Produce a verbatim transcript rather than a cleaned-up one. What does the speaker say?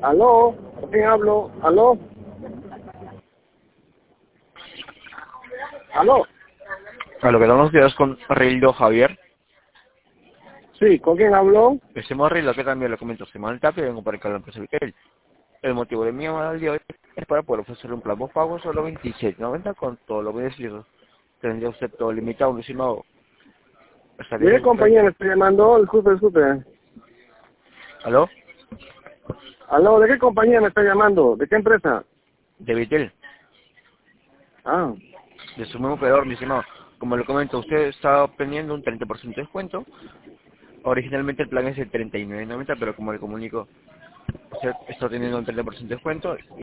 ¿Aló? ¿Con quién hablo? ¿Aló? ¿Aló? A lo que damos días con Reildo Javier. Sí, ¿con quién hablo? Decimos Reildo, que también le comento, soy Manuel Tapia y vengo para la empresa Vitel. El motivo de mi llamada al día de hoy es para poder ofrecer un plan post pago solo veintisiete noventa con todos los beneficios. Tendría usted todo limitado, mi estimado. ¿De Estaría qué compañía me está llamando? Disculpe, disculpe. ¿Aló? ¿Aló? ¿De qué compañía me está llamando? ¿De qué empresa? De Vitel, Ah, de su mismo operador, mi estimado. Como le comento, usted está obteniendo un treinta por ciento de descuento. Originalmente el plan es de treinta y nueve noventa, pero como le comunico, usted está teniendo un treinta por ciento de descuento